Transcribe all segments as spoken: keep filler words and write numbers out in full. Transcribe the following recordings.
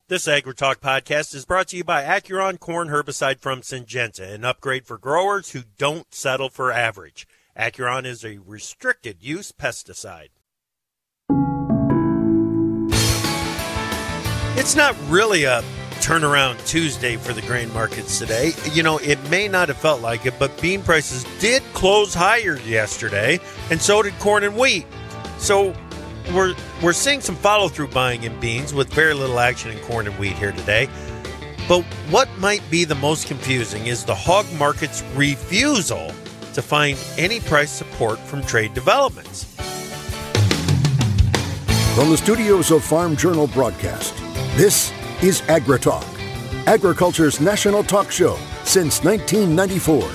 This AgriTalk podcast is brought to you by Acuron Corn Herbicide from Syngenta, an upgrade for growers who don't settle for average. Acuron is a restricted-use pesticide. It's not really a turnaround Tuesday for the grain markets today. You know, it may not have felt like it, but bean prices did close higher yesterday, and so did corn and wheat. So We're we're seeing some follow-through buying in beans with very little action in corn and wheat here today. But what might be the most confusing is the hog market's refusal to find any price support from trade developments. From the studios of Farm Journal Broadcast, this is AgriTalk, agriculture's national talk show since nineteen ninety-four.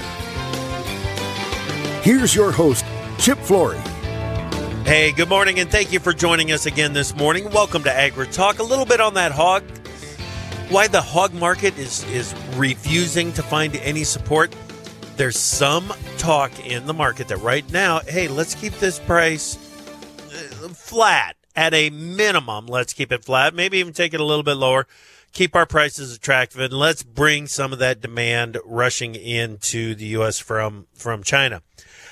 Here's your host, Chip Flory. Hey, good morning, and thank you for joining us again this morning. Welcome to AgriTalk. A little bit on that hog, why the hog market is, is refusing to find any support. There's some talk in the market that right now, hey, let's keep this price flat. At a minimum, let's keep it flat. Maybe even take it a little bit lower. Keep our prices attractive, and let's bring some of that demand rushing into the U S from, from China.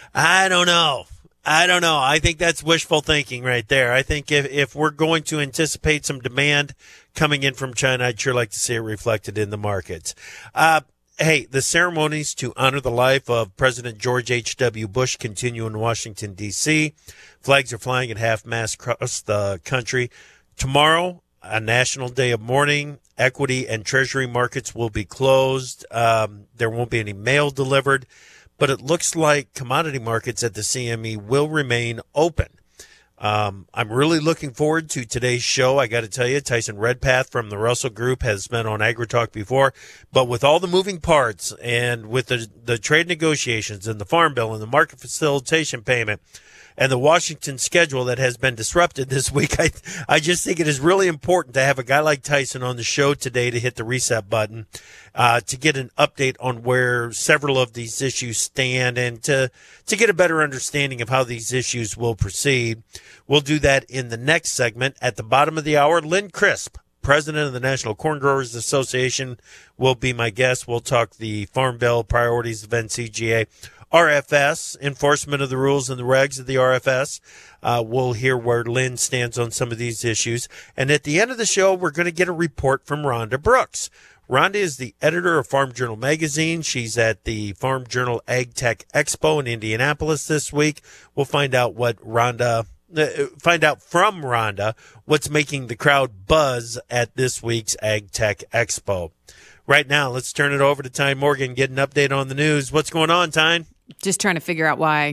I don't know. I don't know. I think that's wishful thinking right there. I think if, if we're going to anticipate some demand coming in from China, I'd sure like to see it reflected in the markets. Uh, hey, the ceremonies to honor the life of President George H W. Bush continue in Washington, D C Flags are flying at half-mast across the country. Tomorrow, a national day of mourning. Equity and treasury markets will be closed. Um, there won't be any mail delivered. But it looks like commodity markets at the C M E will remain open. Um, I'm really looking forward to today's show. I got to tell you, Tyson Redpath from the Russell Group has been on AgriTalk before. But with all the moving parts and with the, the trade negotiations and the farm bill and the market facilitation payment and the Washington schedule that has been disrupted this week, I I just think it is really important to have a guy like Tyson on the show today to hit the reset button, uh, to get an update on where several of these issues stand and to, to get a better understanding of how these issues will proceed. We'll do that in the next segment. At the bottom of the hour, Lynn Crisp, president of the National Corn Growers Association, will be my guest. We'll talk the Farm Bill priorities of N C G A. R F S, enforcement of the rules and the regs of the R F S. Uh, we'll hear where Lynn stands on some of these issues. And at the end of the show, we're going to get a report from Rhonda Brooks. Rhonda is the editor of Farm Journal Magazine. She's at the Farm Journal Ag Tech Expo in Indianapolis this week. We'll find out what Rhonda, uh, find out from Rhonda what's making the crowd buzz at this week's Ag Tech Expo. Right now, let's turn it over to Tyne Morgan, get an update on the news. What's going on, Tyne? Just trying to figure out why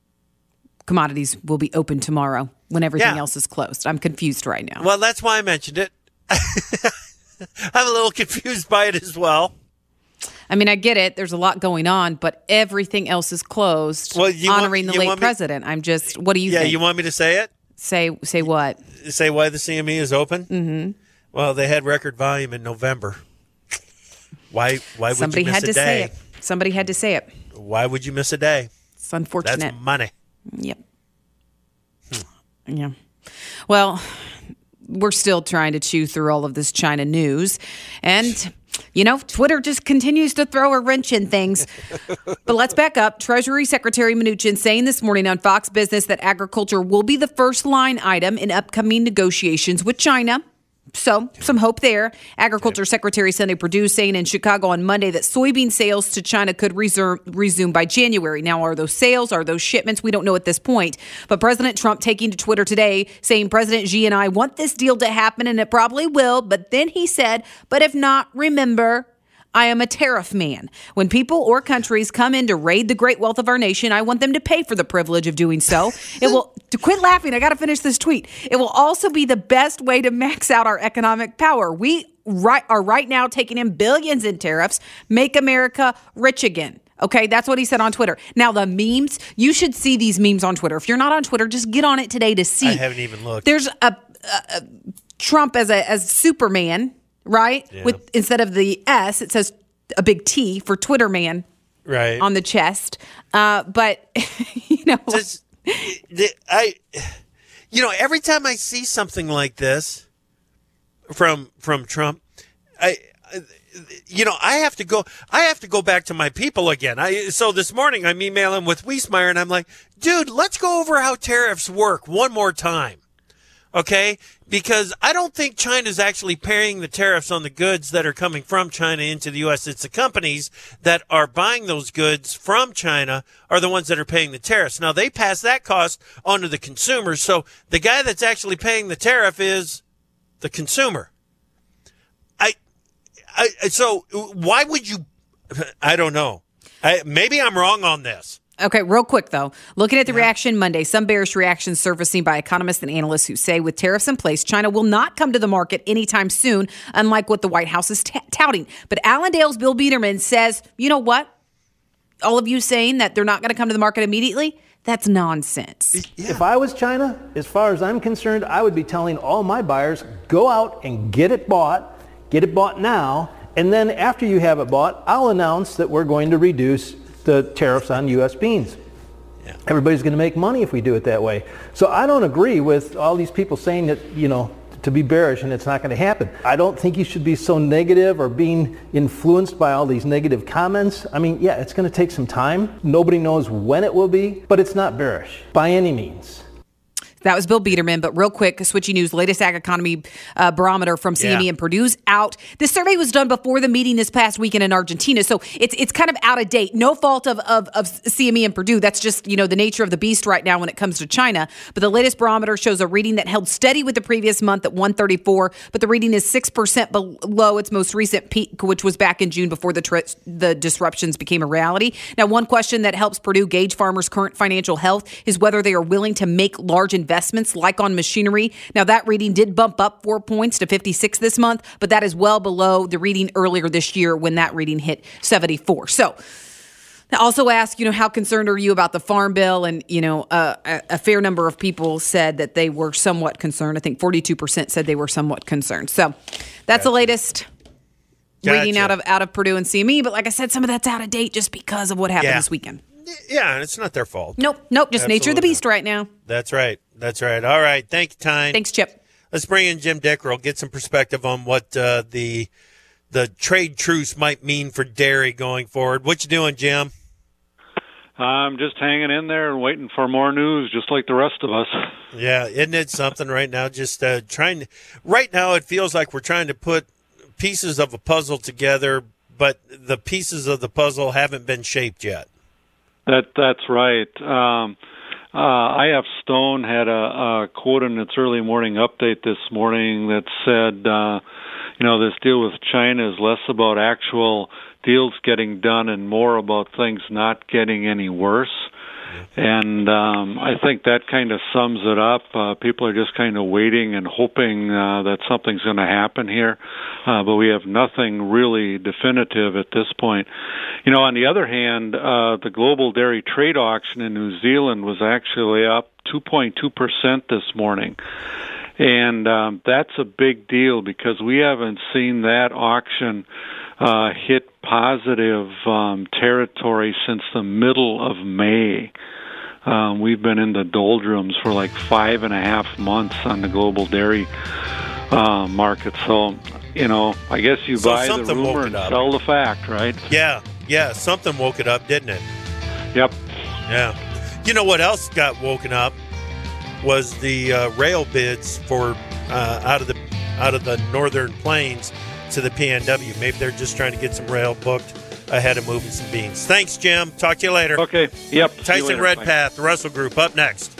commodities will be open tomorrow when everything Yeah. else is closed. I'm confused right now. Well, that's why I mentioned it. I'm a little confused by it as well. I mean, I get it. There's a lot going on, but everything else is closed, Well, you honoring want- the you late want me- president. I'm just, what do you Yeah, think? you want me to say it? say say what? Say why the C M E is open? Mm-hmm. Well, they had record volume in November. Why Why would Somebody you miss had a to day? say it. Somebody had to say it. Why would you miss a day? It's unfortunate. That's money. Yep. Yeah. Well, we're still trying to chew through all of this China news. And, you know, Twitter just continues to throw a wrench in things. But let's back up. Treasury Secretary Mnuchin saying this morning on Fox Business that agriculture will be the first line item in upcoming negotiations with China. So, some hope there. Agriculture Secretary Sunday Perdue saying in Chicago on Monday that soybean sales to China could resume, resume by January. Now, are those sales? Are those shipments? We don't know at this point. But President Trump taking to Twitter today saying President Xi and I want this deal to happen, and it probably will. But then he said, but if not, remember, I am a tariff man. When people or countries come in to raid the great wealth of our nation, I want them to pay for the privilege of doing so. It will, to quit laughing, I got to finish this tweet. It will also be the best way to max out our economic power. We right, are right now taking in billions in tariffs. Make America rich again. Okay, that's what he said on Twitter. Now, the memes, you should see these memes on Twitter. If you're not on Twitter, just get on it today to see. I haven't even looked. There's a, a, a Trump as a as Superman. Right? Yeah. With instead of the S, it says a big T for Twitter man right on the chest. Uh, but, you know. Does, I, you know, every time I see something like this, from from Trump. I, you know, I have to go. I have to go back to my people again. I so this morning I'm emailing with Wiesmeyer, and I'm like, dude, let's go over how tariffs work one more time, okay? Because I don't think China's actually paying the tariffs on the goods that are coming from China into the U S. It's the companies that are buying those goods from China are the ones that are paying the tariffs. Now they pass that cost on to the consumers. So the guy that's actually paying the tariff is the consumer. I, I, so why would you, I don't know. I, maybe I'm wrong on this. Okay, real quick, though. Looking at the yeah. reaction Monday, some bearish reactions surfacing by economists and analysts who say with tariffs in place, China will not come to the market anytime soon, unlike what the White House is t- touting. But Allendale's Bill Biederman says, you know what? All of you saying that they're not going to come to the market immediately, that's nonsense. Yeah. If I was China, as far as I'm concerned, I would be telling all my buyers, go out and get it bought, get it bought now, and then after you have it bought, I'll announce that we're going to reduce the tariffs on U S beans. Yeah. Everybody's going to make money if we do it that way. So I don't agree with all these people saying that, you know, to be bearish and it's not going to happen. I don't think you should be so negative or being influenced by all these negative comments. I mean, yeah, it's going to take some time. Nobody knows when it will be, but it's not bearish by any means. That was Bill Biederman. But real quick, Switchy News, latest ag economy uh, barometer from C M E yeah. and Purdue's out. This survey was done before the meeting this past weekend in Argentina, so it's it's kind of out of date. No fault of, of, of C M E and Purdue. That's just, you know, the nature of the beast right now when it comes to China. But the latest barometer shows a reading that held steady with the previous month at one thirty-four, but the reading is six percent below its most recent peak, which was back in June before the tri- the disruptions became a reality. Now, one question that helps Purdue gauge farmers' current financial health is whether they are willing to make large investments investments like on machinery. Now, that reading did bump up four points to fifty-six this month, but that is well below the reading earlier this year when that reading hit seventy-four. So I also ask, you know, how concerned are you about the Farm Bill? And, you know, uh, a, a fair number of people said that they were somewhat concerned. I think forty-two percent said they were somewhat concerned. So that's gotcha. the latest gotcha. reading out of out of Purdue and C M E. But like I said, some of that's out of date just because of what happened yeah. this weekend. Yeah, and it's not their fault. Nope, nope, just Absolutely nature of the beast not. right now. That's right. That's right. All right. Thank you, Tyne. Thanks, Chip. Let's bring in Jim Dickerell, get some perspective on what uh, the the trade truce might mean for dairy going forward. What you doing, Jim? I'm just hanging in there and waiting for more news, just like the rest of us. Yeah, isn't it something right now? Just uh, trying to, right now it feels like we're trying to put pieces of a puzzle together, but the pieces of the puzzle haven't been shaped yet. That that's right. Um, uh, I F Stone had a, a quote in its early morning update this morning that said, uh, you know, this deal with China is less about actual deals getting done and more about things not getting any worse. And um, I think that kind of sums it up. Uh, people are just kind of waiting and hoping uh, that something's going to happen here, uh, but we have nothing really definitive at this point. You know, on the other hand, uh, the global dairy trade auction in New Zealand was actually up two point two percent this morning. And um, that's a big deal because we haven't seen that auction uh, hit positive um, territory since the middle of May. Um, we've been in the doldrums for like five and a half months on the global dairy uh, market. So, you know, I guess you so buy the rumor and sell the fact, right? Yeah, yeah, something woke it up, didn't it? Yep. Yeah. You know what else got woken up was the uh, rail bids for uh, out of the out of the northern plains to the P N W. Maybe they're just trying to get some rail booked ahead of moving some beans. Thanks, Jim. Talk to you later. Okay. Yep. Tyson Redpath, the Russell Group, up next.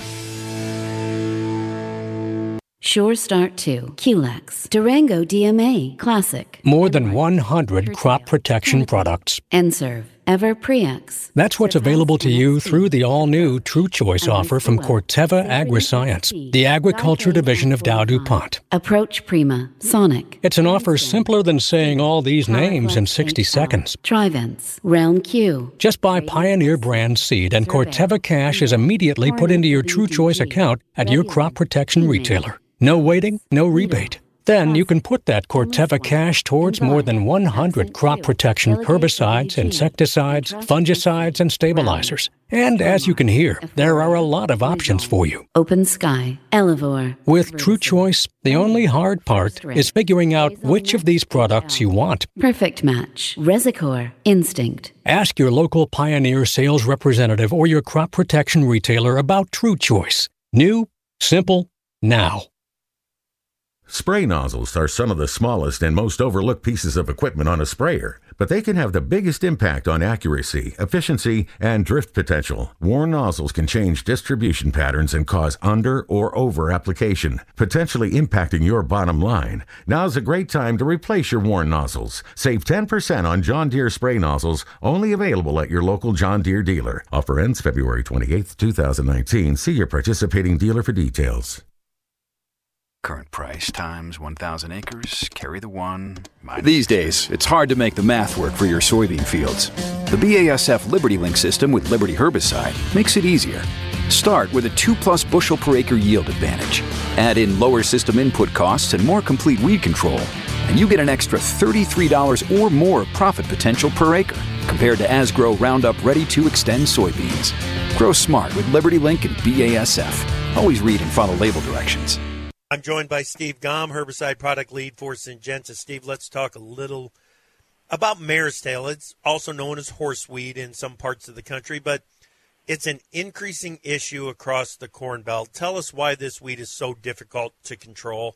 Sure Start two, Q-Lex, Durango D M A, Classic. More than one hundred crop protection products. N-Serve, Ever Pre-X. That's what's available to you through the all-new True Choice offer from Corteva Agriscience, the agriculture division of Dow DuPont. Approach Prima, Sonic. It's an offer simpler than saying all these names in sixty seconds. Trivence, Realm Q. Just buy Pioneer brand seed and Corteva cash is immediately put into your True Choice account at your crop protection retailer. No waiting, no rebate. Then you can put that Corteva cash towards more than one hundred crop protection herbicides, insecticides, fungicides, and stabilizers. And as you can hear, there are a lot of options for you. Open Sky, Elevore. With True Choice, the only hard part is figuring out which of these products you want. Perfect Match, Resicor, Instinct. Ask your local Pioneer sales representative or your crop protection retailer about True Choice. New, simple, now. Spray nozzles are some of the smallest and most overlooked pieces of equipment on a sprayer, but they can have the biggest impact on accuracy, efficiency, and drift potential. Worn nozzles can change distribution patterns and cause under or over application, potentially impacting your bottom line. Now's a great time to replace your worn nozzles. Save ten percent on John Deere spray nozzles, only available at your local John Deere dealer. Offer ends February twenty-eighth, twenty nineteen. See your participating dealer for details. Current price times one thousand acres, carry the one. These days, it's hard to make the math work for your soybean fields. The B A S F LibertyLink system with Liberty herbicide makes it easier. Start with a two plus bushel per acre yield advantage. Add in lower system input costs and more complete weed control, and you get an extra thirty-three dollars or more profit potential per acre compared to Asgrow Roundup Ready to Extend soybeans. Grow smart with LibertyLink and B A S F. Always read and follow label directions. I'm joined by Steve Gaum, herbicide product lead for Syngenta. Steve, let's talk a little about mare's tail. It's also known as horseweed in some parts of the country, but it's an increasing issue across the Corn Belt. Tell us why this weed is so difficult to control.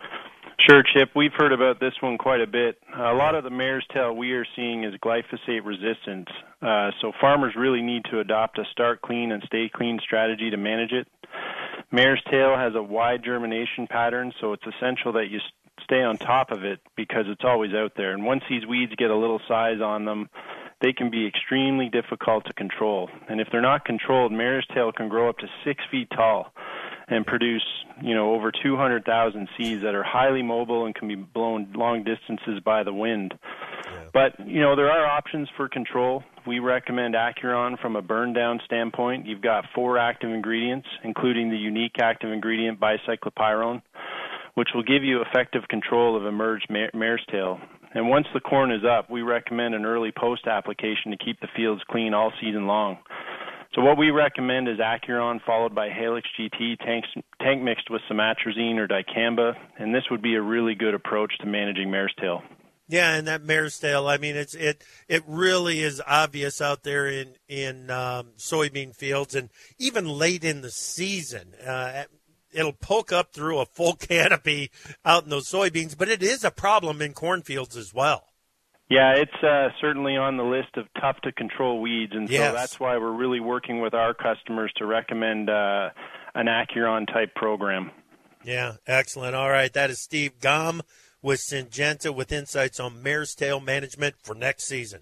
Sure, Chip. We've heard about this one quite a bit. A lot of the mare's tail we are seeing is glyphosate resistance, uh, so farmers really need to adopt a start clean and stay clean strategy to manage it. Mare's tail has a wide germination pattern, so it's essential that you stay on top of it because it's always out there. And once these weeds get a little size on them, they can be extremely difficult to control. And if they're not controlled, mare's tail can grow up to six feet tall and produce, you know, over two hundred thousand seeds that are highly mobile and can be blown long distances by the wind. But, you know, there are options for control. We recommend Acuron from a burn down standpoint. You've got four active ingredients, including the unique active ingredient bicyclopyrone, which will give you effective control of emerged mare's tail. And once the corn is up, we recommend an early post application to keep the fields clean all season long. So what we recommend is Acuron followed by Halix G T, tank, tank mixed with some atrazine or dicamba, and this would be a really good approach to managing mare's tail. Yeah, and that mare's tail, I mean, it's it it really is obvious out there in, in um, soybean fields, and even late in the season. Uh, it'll poke up through a full canopy out in those soybeans, but it is a problem in cornfields as well. Yeah, it's uh, certainly on the list of tough-to-control weeds, and so yes. That's why we're really working with our customers to recommend uh, an Acuron-type program. Yeah, excellent. All right, that is Steve Gaum with Syngenta with insights on mare's tail management for next season.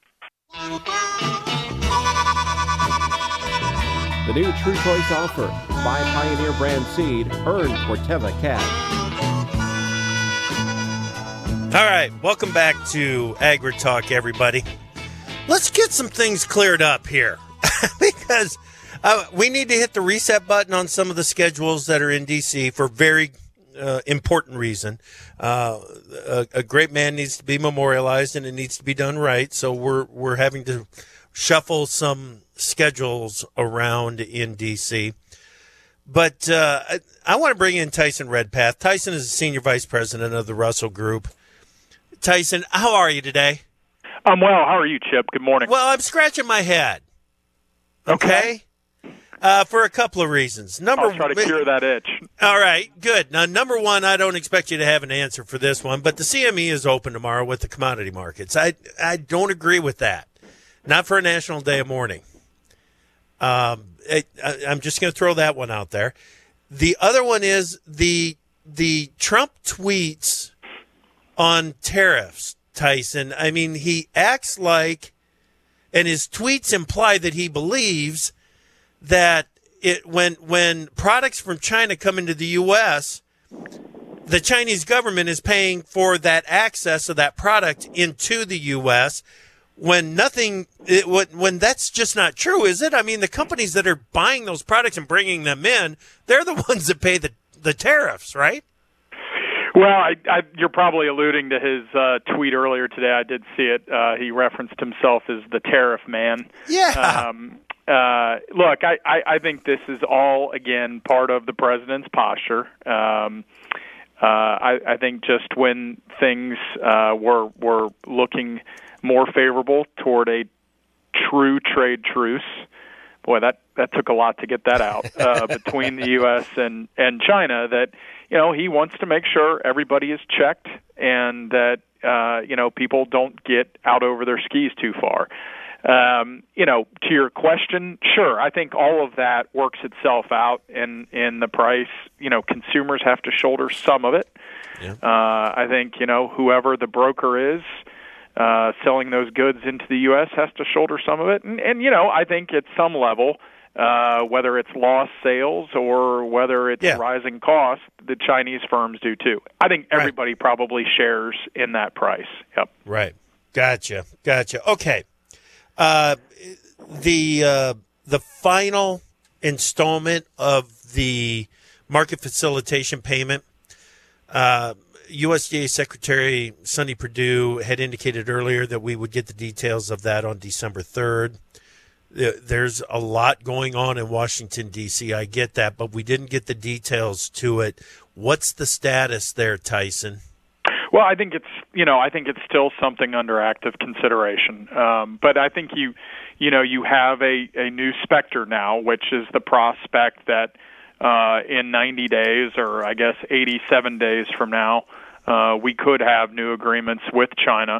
The new True Choice offer. Buy Pioneer brand seed, earn Corteva cash. All right, welcome back to Agri Talk, everybody. Let's get some things cleared up here because uh, we need to hit the reset button on some of the schedules that are in D C for very uh, important reason. Uh, a, a great man needs to be memorialized, and it needs to be done right. So we're we're having to shuffle some schedules around in D C. But uh, I, I want to bring in Tyson Redpath. Tyson is the senior vice president of the Russell Group. Tyson, how are you today? I'm well. How are you, Chip? Good morning. Well, I'm scratching my head. Okay? okay. Uh, for a couple of reasons. Number I'll try to cure that itch. All right, good. Now, number one, I don't expect you to have an answer for this one, but the C M E is open tomorrow with the commodity markets. I I don't agree with that. Not for a National Day of Mourning. Um, it, I, I'm just going to throw that one out there. The other one is the the Trump tweets on tariffs, Tyson. I mean, he acts like, and his tweets imply that he believes that it when when products from China come into the U S, the Chinese government is paying for that access of that product into the U S, when nothing, it, when that's just not true, is it? I mean, the companies that are buying those products and bringing them in, they're the ones that pay the, the tariffs, right? Well, I, I, you're probably alluding to his uh, tweet earlier today. I did see it. Uh, he referenced himself as the tariff man. Yeah. Um, uh, look, I, I, I think this is all, again, part of the president's posture. Um, uh, I, I think just when things uh, were were looking more favorable toward a true trade truce, boy, that, that took a lot to get that out uh, between the U S and, and China, that, you know, he wants to make sure everybody is checked and that, uh, you know, people don't get out over their skis too far. Um, you know, to your question, sure, I think all of that works itself out in, in the price. You know, consumers have to shoulder some of it. Yeah. Uh, I think, you know, whoever the broker is, Uh, selling those goods into the U S has to shoulder some of it. And, and you know, I think at some level, uh, whether it's lost sales or whether it's yeah. rising costs, the Chinese firms do too. I think everybody right. probably shares in that price. Yep. Right. Gotcha. Gotcha. Okay. Uh, the uh, the final installment of the market facilitation payment, uh, U S D A Secretary Sonny Perdue had indicated earlier that we would get the details of that on December third. There's a lot going on in Washington, D C I get that, but we didn't get the details to it. What's the status there, Tyson? Well, I think it's, you know, I think it's still something under active consideration. Um, but I think you, you know, you have a, a new specter now, which is the prospect that uh, in ninety days, or I guess eighty-seven days from now, uh, we could have new agreements with China.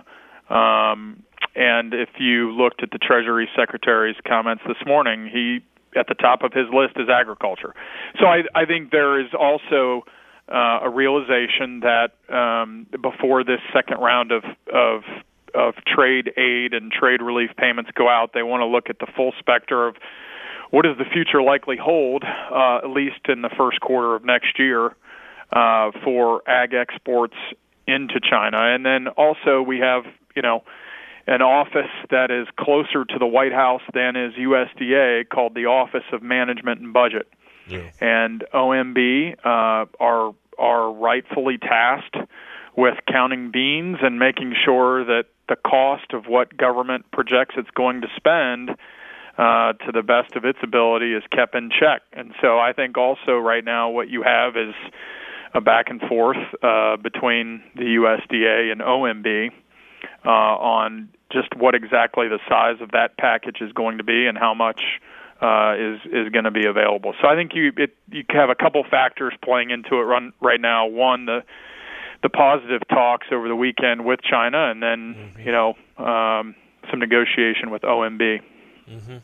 Um, and if you looked at the Treasury Secretary's comments this morning, he, at the top of his list is agriculture. So I, I think there is also Uh, a realization that um, before this second round of, of of trade aid and trade relief payments go out, they want to look at the full specter of what does the future likely hold, uh, at least in the first quarter of next year, uh, for ag exports into China. And then also we have, you know, an office that is closer to the White House than is U S D A called the Office of Management and Budget. Yeah. And O M B uh, are are rightfully tasked with counting beans and making sure that the cost of what government projects it's going to spend uh, to the best of its ability is kept in check. And so I think also right now what you have is a back and forth uh, between the U S D A and O M B uh, on just what exactly the size of that package is going to be and how much Uh, is is going to be available. So I think you it, you have a couple factors playing into it run, right now. One, the the positive talks over the weekend with China, and then mm-hmm. you know um, some negotiation with O M B. Mm-hmm.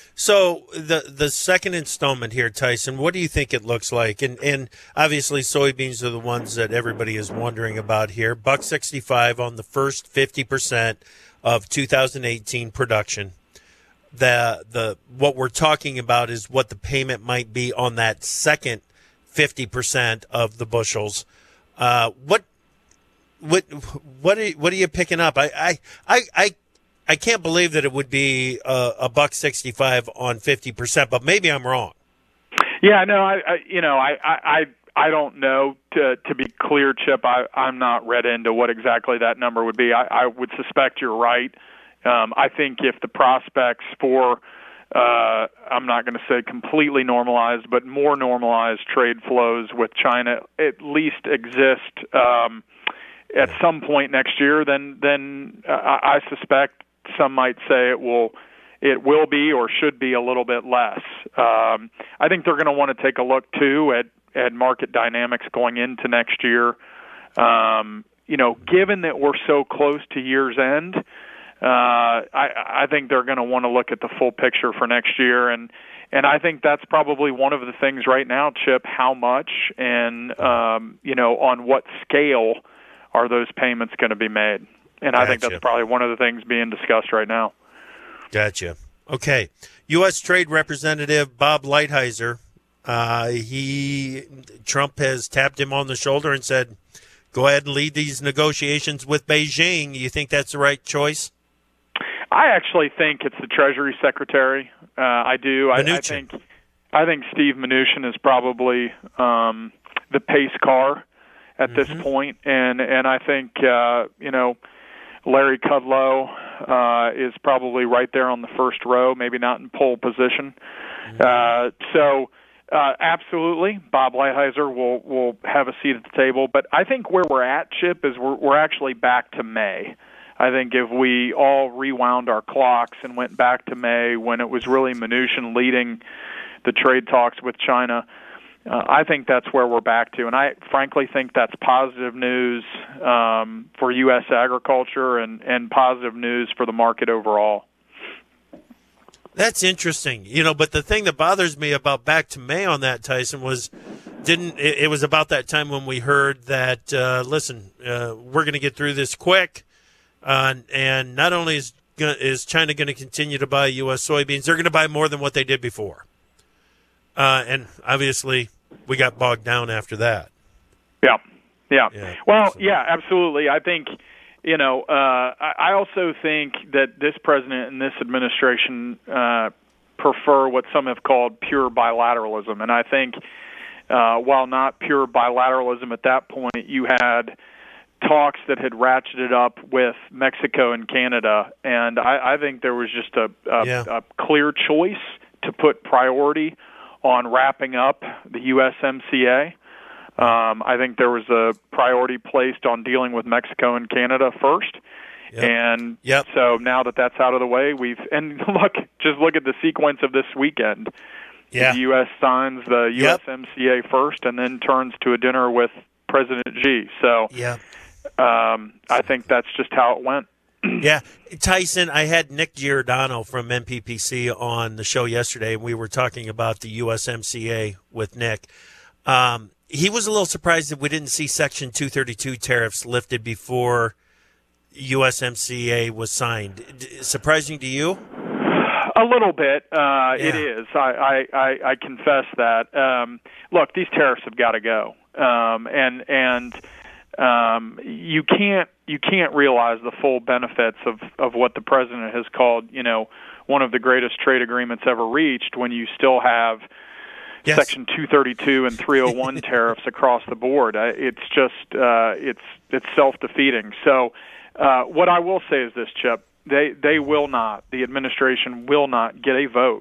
So the the second installment here, Tyson, what do you think it looks like? And and obviously soybeans are the ones that everybody is wondering about here. Buck sixty-five on the first fifty percent of two thousand eighteen production. The the what we're talking about is what the payment might be on that second fifty percent of the bushels. Uh, what what what are, what are you picking up? I I I I, I can't believe that it would be a, a buck sixty-five on fifty percent, but maybe I'm wrong. Yeah, no, I, I you know I I I don't know. To to be clear, Chip, I I'm not read into what exactly that number would be. I, I would suspect you're right. Um, I think if the prospects for, uh, I'm not going to say completely normalized, but more normalized trade flows with China at least exist um, at some point next year, then then uh, I suspect some might say it will it will be or should be a little bit less. Um, I think they're going to want to take a look too at at market dynamics going into next year. Um, you know, given that we're so close to year's end. Uh, I, I think they're going to want to look at the full picture for next year, and and I think that's probably one of the things right now, Chip. How much and um, you know on what scale are those payments going to be made? And gotcha. I think that's probably one of the things being discussed right now. Gotcha. Okay, U S Trade Representative Bob Lighthizer. Uh, he Trump has tapped him on the shoulder and said, "Go ahead and lead these negotiations with Beijing." You think that's the right choice? I actually think it's the Treasury Secretary. Uh, I do. I, I think I think Steve Mnuchin is probably um, the pace car at this mm-hmm. point. And and I think uh, you know Larry Kudlow uh, is probably right there on the first row, maybe not in pole position. Mm-hmm. Uh, so. Uh, absolutely, Bob Lighthizer will will have a seat at the table. But I think where we're at, Chip, is we're we're actually back to May. I think if we all rewound our clocks and went back to May when it was really Mnuchin leading the trade talks with China, uh, I think that's where we're back to. And I frankly think that's positive news um, for U S agriculture and, and positive news for the market overall. That's interesting, you know, but the thing that bothers me about back to May on that, Tyson, was didn't it, it was about that time when we heard that, uh, listen, uh, we're going to get through this quick, uh, and not only is gonna, is China going to continue to buy U S soybeans, they're going to buy more than what they did before. Uh, and obviously we got bogged down after that. Yeah, yeah. yeah well, so. yeah, absolutely. I think... You know, uh, I also think that this president and this administration uh, prefer what some have called pure bilateralism. And I think uh, while not pure bilateralism at that point, you had talks that had ratcheted up with Mexico and Canada. And I, I think there was just a, a, yeah. a clear choice to put priority on wrapping up the U S M C A. Um, I think there was a priority placed on dealing with Mexico and Canada first. Yep. And yep. so now that that's out of the way, we've – and look, just look at the sequence of this weekend. Yeah. The U S signs the U S M C A yep. first and then turns to a dinner with President Xi. So yeah. um, I think that's just how it went. Yeah. Tyson, I had Nick Giordano from M P P C on the show yesterday, and we were talking about the U S M C A with Nick. Um He was a little surprised that we didn't see Section two thirty-two tariffs lifted before U S M C A was signed. Surprising to you? A little bit. Uh, yeah. It is. I, I, I confess that. Um, look, these tariffs have got to go, um, and and um, you can't you can't realize the full benefits of, of what the president has called, you know, one of the greatest trade agreements ever reached when you still have. Yes. Section two thirty-two and three oh one tariffs across the board. Uh, it's just uh, it's it's self-defeating. So uh, what I will say is this, Chip: they they will not, the administration will not get a vote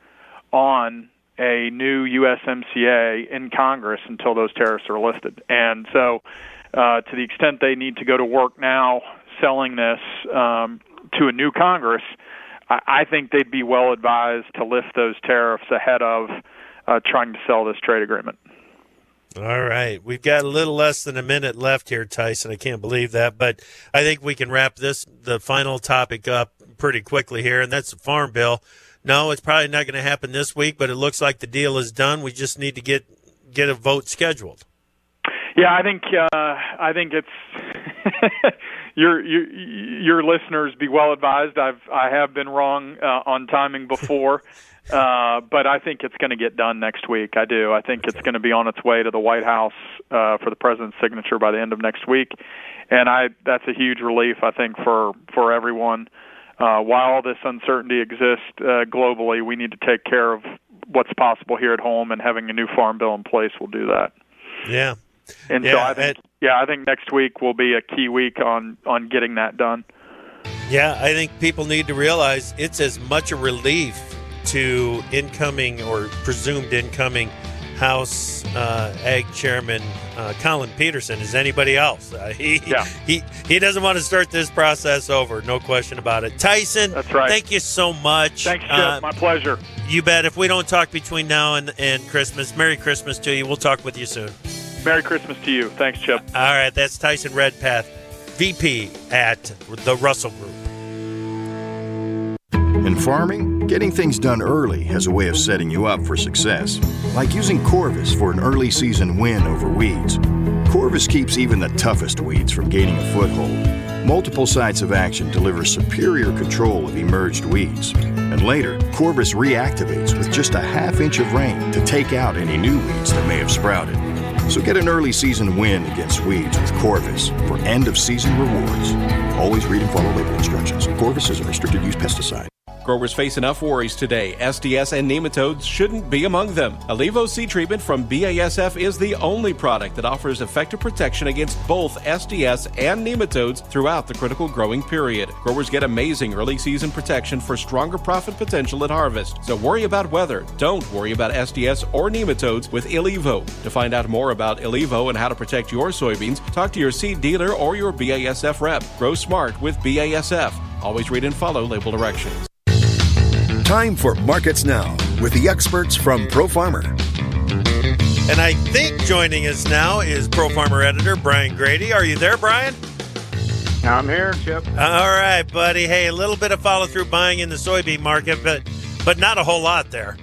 on a new U S M C A in Congress until those tariffs are lifted. And so, uh, to the extent they need to go to work now selling this um, to a new Congress, I, I think they'd be well advised to lift those tariffs ahead of. Uh, trying to sell this trade agreement. All right. We've got a little less than a minute left here, Tyson. I can't believe that, but I think we can wrap this, the final topic up pretty quickly here, and that's the Farm Bill. No, it's probably not going to happen this week, but it looks like the deal is done. We just need to get get a vote scheduled. Yeah, I think uh, I think it's your, your your listeners be well advised. I've I have been wrong uh, on timing before. Uh, but I think it's going to get done next week. I do. I think it's going to be on its way to the White House uh, for the president's signature by the end of next week, and I that's a huge relief, I think, for for everyone. Uh, while all this uncertainty exists uh, globally, we need to take care of what's possible here at home, and having a new farm bill in place will do that. Yeah. And yeah, so I think, it, yeah, I think next week will be a key week on on getting that done. Yeah, I think people need to realize it's as much a relief to incoming or presumed incoming House uh, Ag Chairman uh, Colin Peterson as anybody else. Uh, he, yeah. he he doesn't want to start this process over, no question about it. Tyson, that's right. Thank you so much. Thanks, Chip. Uh, My pleasure. You bet. If we don't talk between now and, and Christmas, Merry Christmas to you. We'll talk with you soon. Merry Christmas to you. Thanks, Chip. All right, that's Tyson Redpath, V P at the Russell Group. In farming, getting things done early has a way of setting you up for success. Like using Corvus for an early season win over weeds. Corvus keeps even the toughest weeds from gaining a foothold. Multiple sites of action deliver superior control of emerged weeds. And later, Corvus reactivates with just a half inch of rain to take out any new weeds that may have sprouted. So get an early season win against weeds with Corvus for end of season rewards. Always read and follow label instructions. Corvus is a restricted use pesticide. Growers face enough worries today. S D S and nematodes shouldn't be among them. Alivo seed treatment from B A S F is the only product that offers effective protection against both S D S and nematodes throughout the critical growing period. Growers get amazing early season protection for stronger profit potential at harvest. So worry about weather. Don't worry about S D S or nematodes with Alivo. To find out more about Alivo and how to protect your soybeans, talk to your seed dealer or your B A S F rep. Grow smart with B A S F. Always read and follow label directions. Time for Markets Now with the experts from Pro Farmer. And I think joining us now is Pro Farmer editor Brian Grady. Are you there, Brian? I'm here, Chip. All right, buddy. Hey, a little bit of follow-through buying in the soybean market, but but not a whole lot there.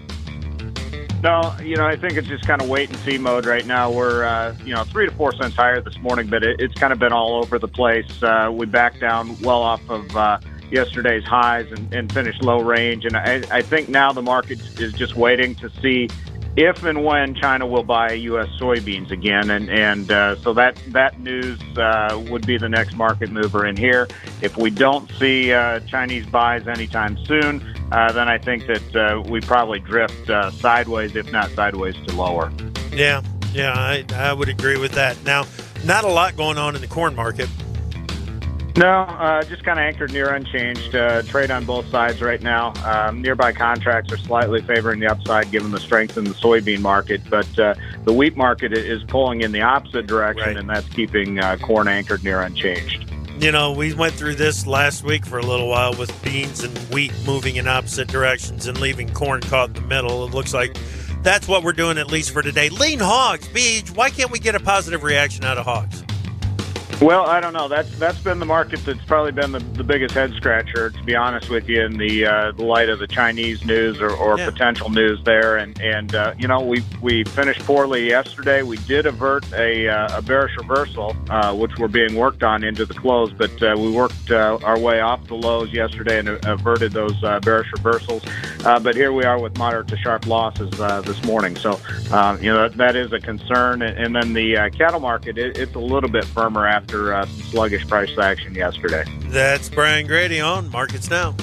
No, you know, I think it's just kind of wait-and-see mode right now. We're, uh, you know, three to four cents higher this morning, but it, it's kind of been all over the place. Uh, we backed down well off of uh, yesterday's highs and, and finished low range. And I, I think now the market is just waiting to see if and when China will buy U S soybeans again. And, and uh, so that, that news uh, would be the next market mover in here. If we don't see uh, Chinese buys anytime soon, uh, then I think that uh, we probably drift uh, sideways, if not sideways to lower. Yeah, yeah, I, I would agree with that. Now, not a lot going on in the corn market. No, uh, just kind of anchored near unchanged. Uh, trade on both sides right now. Um, nearby contracts are slightly favoring the upside given the strength in the soybean market, but uh, the wheat market is pulling in the opposite direction, right, and that's keeping uh, corn anchored near unchanged. You know, we went through this last week for a little while with beans and wheat moving in opposite directions and leaving corn caught in the middle. It looks like that's what we're doing, at least for today. Lean hogs, Beej, why can't we get a positive reaction out of hogs? Well, I don't know. That's that's been the market that's probably been the, the biggest head scratcher, to be honest with you, in the, uh, the light of the Chinese news or, or yeah. potential news there. And and uh, you know, we we finished poorly yesterday. We did avert a uh, a bearish reversal, uh, which we're being worked on into the close, but uh, we worked uh, our way off the lows yesterday and averted those uh, bearish reversals. Uh, but here we are with moderate to sharp losses uh, this morning. So uh, you know that, that is a concern. And, and then the uh, cattle market, it, it's a little bit firmer after. After uh, some sluggish price action yesterday. That's Brian Grady on Markets Now.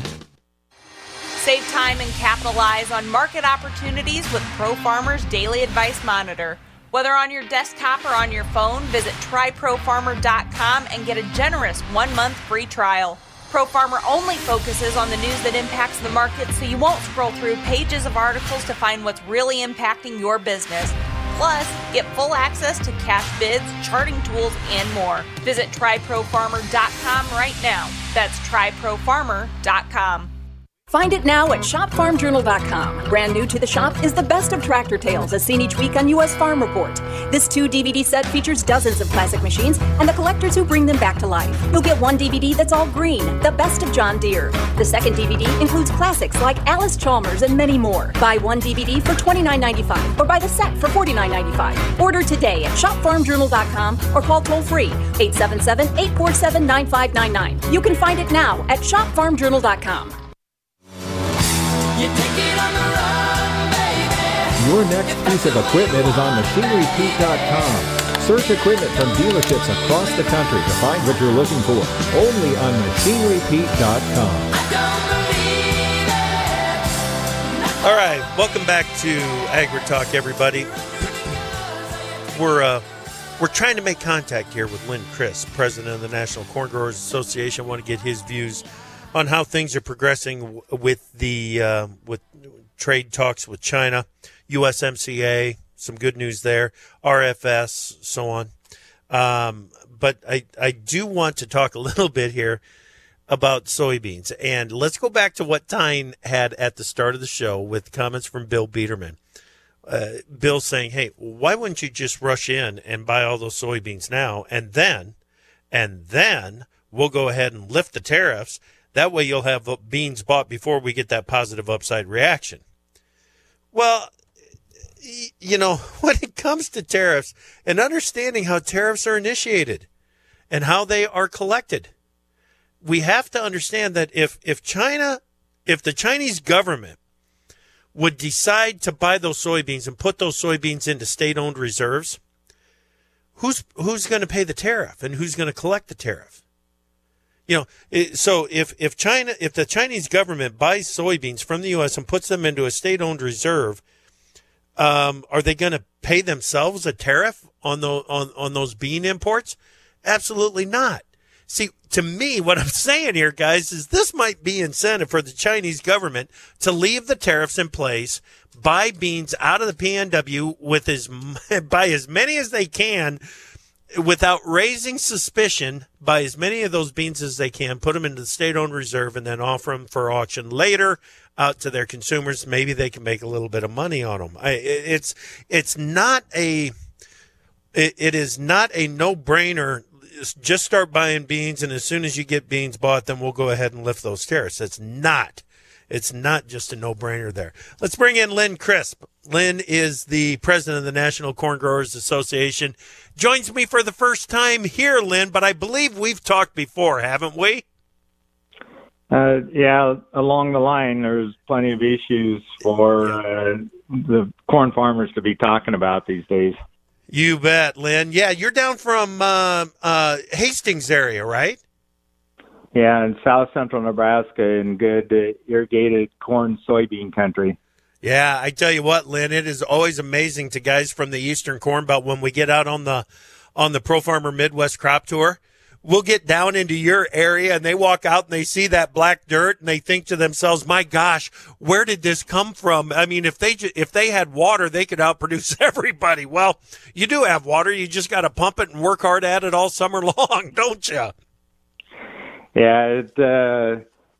Save time and capitalize on market opportunities with Pro Farmer's Daily Advice Monitor. Whether on your desktop or on your phone, visit try pro farmer dot com and get a generous one-month free trial. Pro Farmer only focuses on the news that impacts the market, so you won't scroll through pages of articles to find what's really impacting your business. Plus, get full access to cash bids, charting tools, and more. Visit try pro farmer dot com right now. That's try pro farmer dot com. Find it now at shop farm journal dot com. Brand new to the shop is the Best of Tractor Tales, as seen each week on U S Farm Report. This two D V D set features dozens of classic machines and the collectors who bring them back to life. You'll get one D V D that's all green, The Best of John Deere. The second D V D includes classics like Alice Chalmers and many more. Buy one D V D for twenty-nine ninety-five or buy the set for forty-nine ninety-five. Order today at shop farm journal dot com or call toll-free eight seven seven, eight four seven, nine five nine nine. You can find it now at shop farm journal dot com. You take it on the run, baby. Your next piece of equipment is on machinery pete dot com. Search equipment from dealerships across the country to find what you're looking for. Only on machinery pete dot com. All right, welcome back to AgriTalk, everybody. We're uh, we're trying to make contact here with Lynn Crisp, president of the National Corn Growers Association. I want to get his views on how things are progressing with the uh, with trade talks with China, U S M C A, some good news there, R F S, so on. Um, but I, I do want to talk a little bit here about soybeans. And let's go back to what Tyne had at the start of the show with comments from Bill Biederman. Uh, Bill saying, hey, why wouldn't you just rush in and buy all those soybeans now, and then, and then we'll go ahead and lift the tariffs. That way you'll have beans bought before we get that positive upside reaction. Well, you know, when it comes to tariffs and understanding how tariffs are initiated and how they are collected, we have to understand that if, if China, if the Chinese government would decide to buy those soybeans and put those soybeans into state-owned reserves, who's, who's going to pay the tariff and who's going to collect the tariff? You know, it, so if, if China, if the Chinese government buys soybeans from the U S and puts them into a state-owned reserve, um, are they going to pay themselves a tariff on the on, on those bean imports? Absolutely not. See, to me, what I'm saying here, guys, is this might be incentive for the Chinese government to leave the tariffs in place, buy beans out of the P N W with as buy as many as they can, without raising suspicion, buy as many of those beans as they can, put them into the state-owned reserve, and then offer them for auction later out to their consumers. Maybe they can make a little bit of money on them. I, it's it's not a it, it is not a no-brainer. Just start buying beans, and as soon as you get beans bought, then we'll go ahead and lift those tariffs. It's not. It's not just a no-brainer there. Let's bring in Lynn Crisp. Lynn is the president of the National Corn Growers Association. Joins me for the first time here, Lynn, but I believe we've talked before, haven't we? Uh, yeah, along the line, there's plenty of issues for uh, the corn farmers to be talking about these days. You bet, Lynn. Yeah, you're down from uh, uh, Hastings area, right? Yeah, in south central Nebraska in good uh, irrigated corn soybean country. Yeah, I tell you what, Lynn, it is always amazing to guys from the Eastern Corn Belt when we get out on the on the Pro Farmer Midwest Crop Tour. We'll get down into your area, and they walk out and they see that black dirt, and they think to themselves, "My gosh, where did this come from?" I mean, if they ju- if they had water, they could outproduce everybody. Well, you do have water; you just got to pump it and work hard at it all summer long, don't you? Yeah, it uh,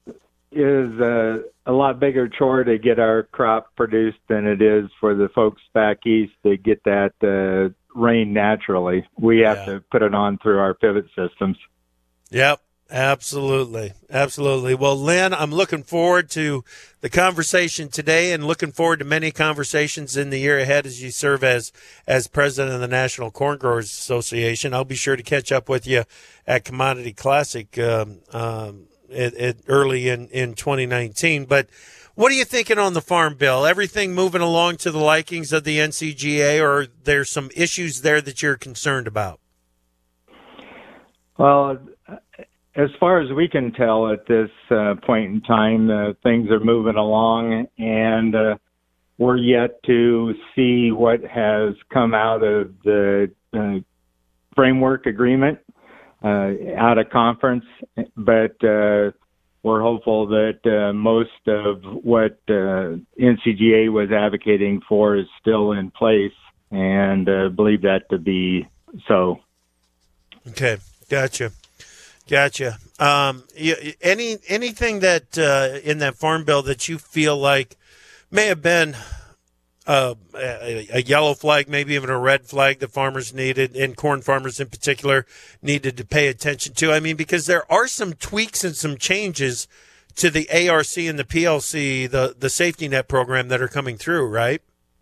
is uh, a lot bigger chore to get our crop produced than it is for the folks back east to get that uh, rain naturally. We have yeah. to put it on through our pivot systems. Yep, absolutely. Absolutely. Well, Lynn, I'm looking forward to the conversation today and looking forward to many conversations in the year ahead as you serve as as president of the National Corn Growers Association. I'll be sure to catch up with you at Commodity Classic um, um, it, it early in, in twenty nineteen. But what are you thinking on the Farm Bill? Everything moving along to the likings of the N C G A, or there's some issues there that you're concerned about? Well, as far as we can tell at this uh, point in time, uh, things are moving along, and uh, we're yet to see what has come out of the uh, framework agreement uh, out of conference, but uh, we're hopeful that uh, most of what uh, N C G A was advocating for is still in place, and uh, believe that to be so. Okay, gotcha. Gotcha. Um, you, any anything that uh, in that Farm Bill that you feel like may have been uh, a, a yellow flag, maybe even a red flag that farmers needed, and corn farmers in particular needed to pay attention to? I mean, because there are some tweaks and some changes to the A R C and the P L C, the, the safety net program that are coming through, right?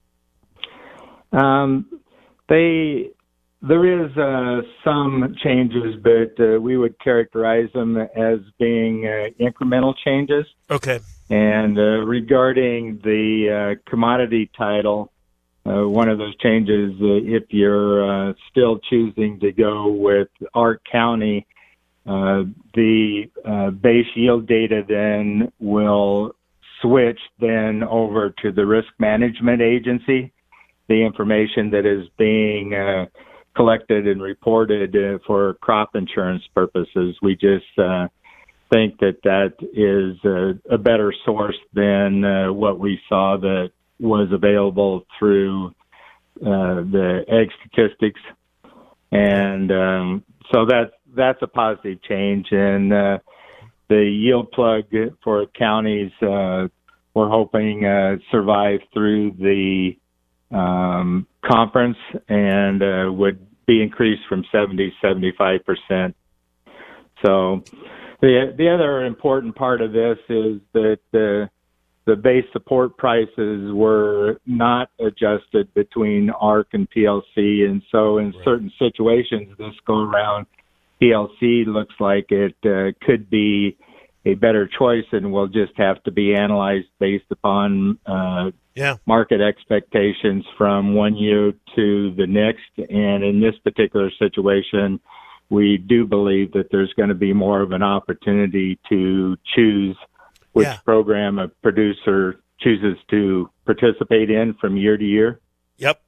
Um, they... There is uh, some changes, but uh, we would characterize them as being uh, incremental changes. Okay. And uh, regarding the uh, commodity title, uh, one of those changes, uh, if you're uh, still choosing to go with Ark County, uh, the uh, base yield data then will switch then over to the risk management agency. The information that is being uh, collected and reported uh, for crop insurance purposes. We just uh, think that that is a, a better source than uh, what we saw that was available through uh, the Ag Statistics. And um, so that's, that's a positive change. And uh, the yield plug for counties, uh, we're hoping uh, survive through the um, conference and uh, would be increased from seventy to seventy-five percent. So the the other important part of this is that the the base support prices were not adjusted between Ark and P L C, and so in right. certain situations this go around, P L C looks like it uh, could be a better choice, and will just have to be analyzed based upon uh, yeah. market expectations from one year to the next. And in this particular situation, we do believe that there's going to be more of an opportunity to choose which Yeah. program a producer chooses to participate in from year to year. Yep.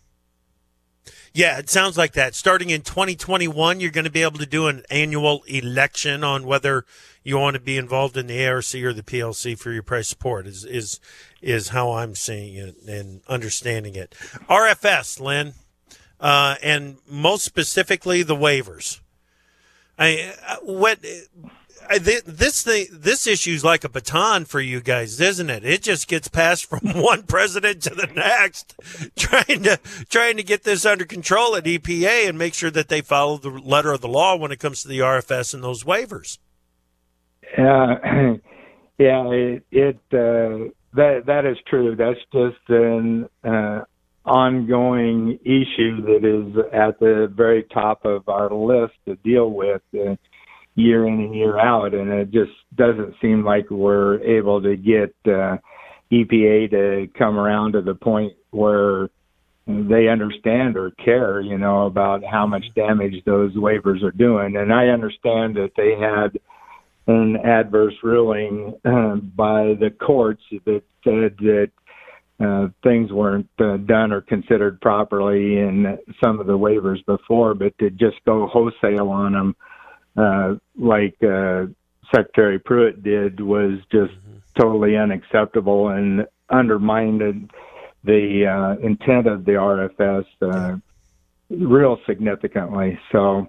Yeah, it sounds like that. Starting in twenty twenty-one, you're going to be able to do an annual election on whether you want to be involved in the A R C or the P L C for your price support is is is how I'm seeing it and understanding it. R F S, Lynn, uh, and most specifically the waivers. I what I, this thing this issue is like a baton for you guys, isn't it? It just gets passed from one president to the next, trying to trying to get this under control at E P A and make sure that they follow the letter of the law when it comes to the R F S and those waivers. Uh, yeah, it, it uh, that that is true. That's just an uh, ongoing issue that is at the very top of our list to deal with uh, year in and year out, and it just doesn't seem like we're able to get uh, E P A to come around to the point where they understand or care, you know, about how much damage those waivers are doing. And I understand that they had an adverse ruling uh, by the courts that said that uh, things weren't uh, done or considered properly in some of the waivers before, but to just go wholesale on them uh, like uh, Secretary Pruitt did was just mm-hmm. totally unacceptable and undermined the uh, intent of the R F S uh, real significantly. So,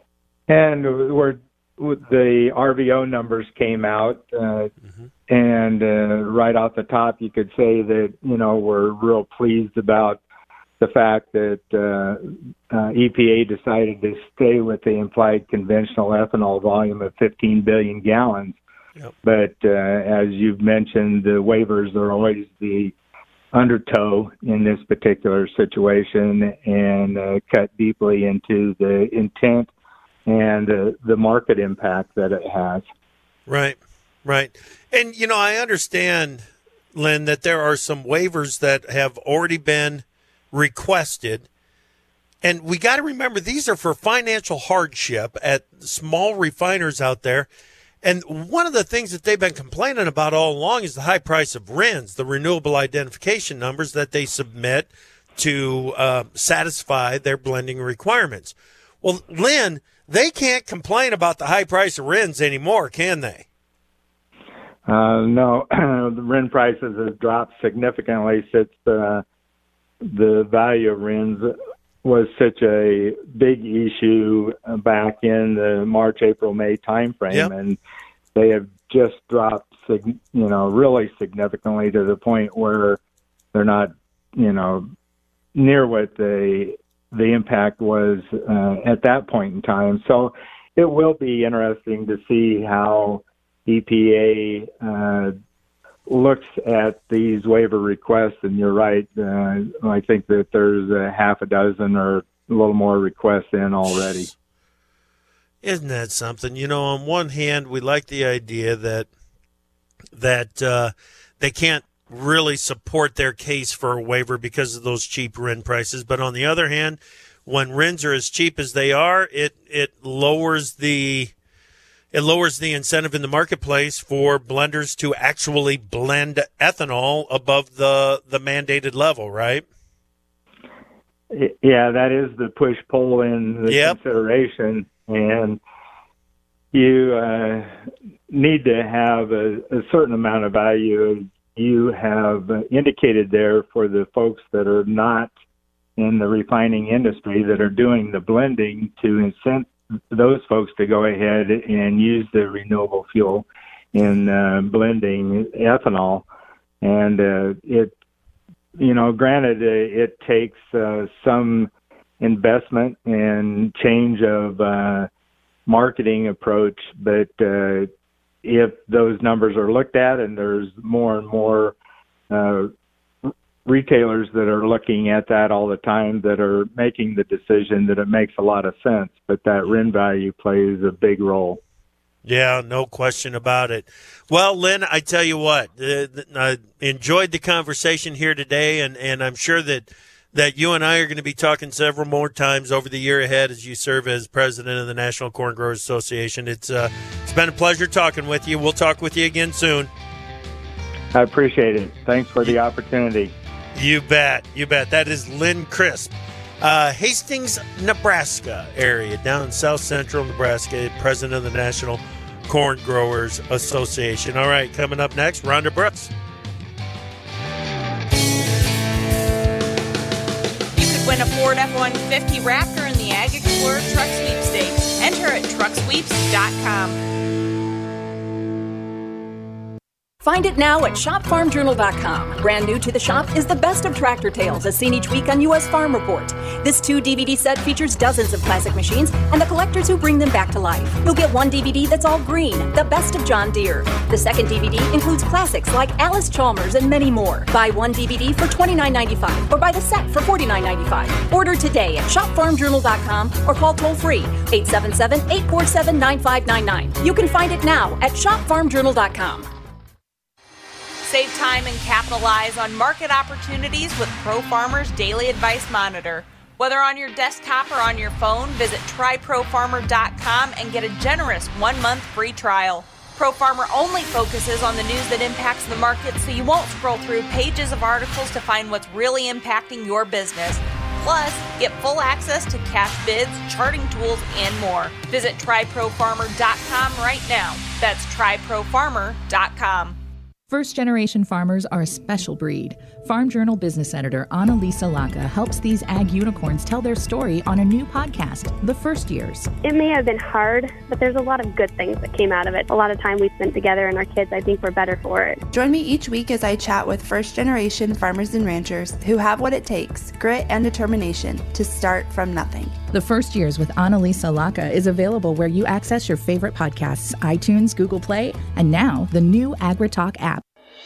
and we're the R V O numbers came out, uh, mm-hmm. and uh, right off the top, you could say that, you know, we're real pleased about the fact that uh, uh, E P A decided to stay with the implied conventional ethanol volume of fifteen billion gallons. Yep. But uh, as you've mentioned, the waivers are always the undertow in this particular situation and uh, cut deeply into the intent and uh, the market impact that it has. Right, right. And, you know, I understand, Lynn, that there are some waivers that have already been requested. And we got to remember, these are for financial hardship at small refiners out there. And one of the things that they've been complaining about all along is the high price of R I Ns, the renewable identification numbers that they submit to uh, satisfy their blending requirements. Well, Lynn, they can't complain about the high price of R I Ns anymore, can they? Uh, no, the R I N prices have dropped significantly since the, the value of R I Ns was such a big issue back in the March, April, May timeframe, yep. and they have just dropped, you know, really significantly to the point where they're not, you know, near what the the impact was uh, at that point in time. So it will be interesting to see how E P A uh, looks at these waiver requests. And you're right. Uh, I think that there's a half a dozen or a little more requests in already. Isn't that something? You know, on one hand, we like the idea that that uh, they can't really support their case for a waiver because of those cheap R I N prices. But on the other hand, when R I Ns are as cheap as they are, it it lowers the it lowers the incentive in the marketplace for blenders to actually blend ethanol above the the mandated level, right? Yeah, that is the push-pull in the yep. consideration. And you uh, need to have a, a certain amount of value. You have indicated there for the folks that are not in the refining industry that are doing the blending to incent those folks to go ahead and use the renewable fuel in uh, blending ethanol. And uh, it, you know, granted, uh, it takes uh, some investment and change of uh, marketing approach, but uh, if those numbers are looked at and there's more and more uh, retailers that are looking at that all the time that are making the decision that it makes a lot of sense, but that R I N value plays a big role. Yeah, no question about it. Well, Lynn, I tell you what, uh, I enjoyed the conversation here today, and, and I'm sure that that you and I are going to be talking several more times over the year ahead as you serve as president of the National Corn Growers Association. It's uh, it's been a pleasure talking with you. We'll talk with you again soon. I appreciate it. Thanks for the opportunity. You bet. You bet. That is Lynn Crisp, uh, Hastings, Nebraska area, down in south central Nebraska, president of the National Corn Growers Association. All right, coming up next, Rhonda Brooks. You could win a Ford F one fifty Raptor in the Ag Explorer Truck Sweepstakes. Enter at truck sweeps dot com. Find it now at shop farm journal dot com. Brand new to the shop is the best of tractor tales as seen each week on U S Farm Report. This two D V D set features dozens of classic machines and the collectors who bring them back to life. You'll get one D V D that's all green, the best of John Deere. The second D V D includes classics like Alice Chalmers and many more. Buy one D V D for twenty-nine ninety-five or buy the set for forty-nine ninety-five. Order today at shop farm journal dot com or call toll free eight seven seven, eight four seven, nine five nine nine. You can find it now at shop farm journal dot com. Save time and capitalize on market opportunities with Pro Farmer's Daily Advice Monitor. Whether on your desktop or on your phone, visit try pro farmer dot com and get a generous one-month free trial. Pro Farmer only focuses on the news that impacts the market, so you won't scroll through pages of articles to find what's really impacting your business. Plus, get full access to cash bids, charting tools, and more. Visit try pro farmer dot com right now. That's try pro farmer dot com. First-generation farmers are a special breed. Farm Journal business editor Annalisa Laka helps these ag unicorns tell their story on a new podcast, The First Years. It may have been hard, but there's a lot of good things that came out of it. A lot of time we spent together, and our kids, I think, were better for it. Join me each week as I chat with first-generation farmers and ranchers who have what it takes, grit and determination, to start from nothing. The First Years with Annalisa Laka is available where you access your favorite podcasts, iTunes, Google Play, and now the new AgriTalk app.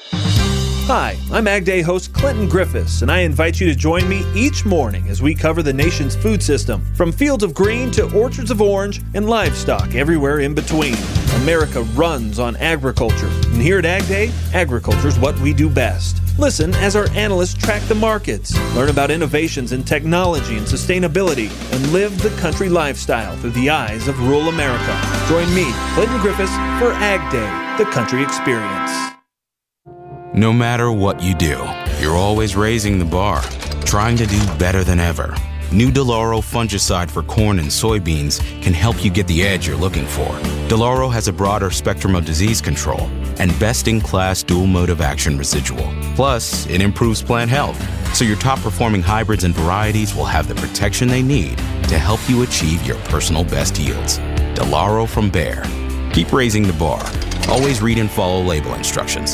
Hi, I'm Ag Day host Clinton Griffiths, and I invite you to join me each morning as we cover the nation's food system, from fields of green to orchards of orange and livestock everywhere in between. America runs on agriculture, and here at Ag Day, agriculture's what we do best. Listen as our analysts track the markets, learn about innovations in technology and sustainability, and live the country lifestyle through the eyes of rural America. Join me, Clinton Griffiths, for Ag Day, the country experience. No matter what you do, you're always raising the bar, trying to do better than ever. New Delaro fungicide for corn and soybeans can help you get the edge you're looking for. Delaro has a broader spectrum of disease control and best-in-class dual mode of action residual. Plus, it improves plant health, so your top-performing hybrids and varieties will have the protection they need to help you achieve your personal best yields. Delaro from Bayer. Keep raising the bar. Always read and follow label instructions.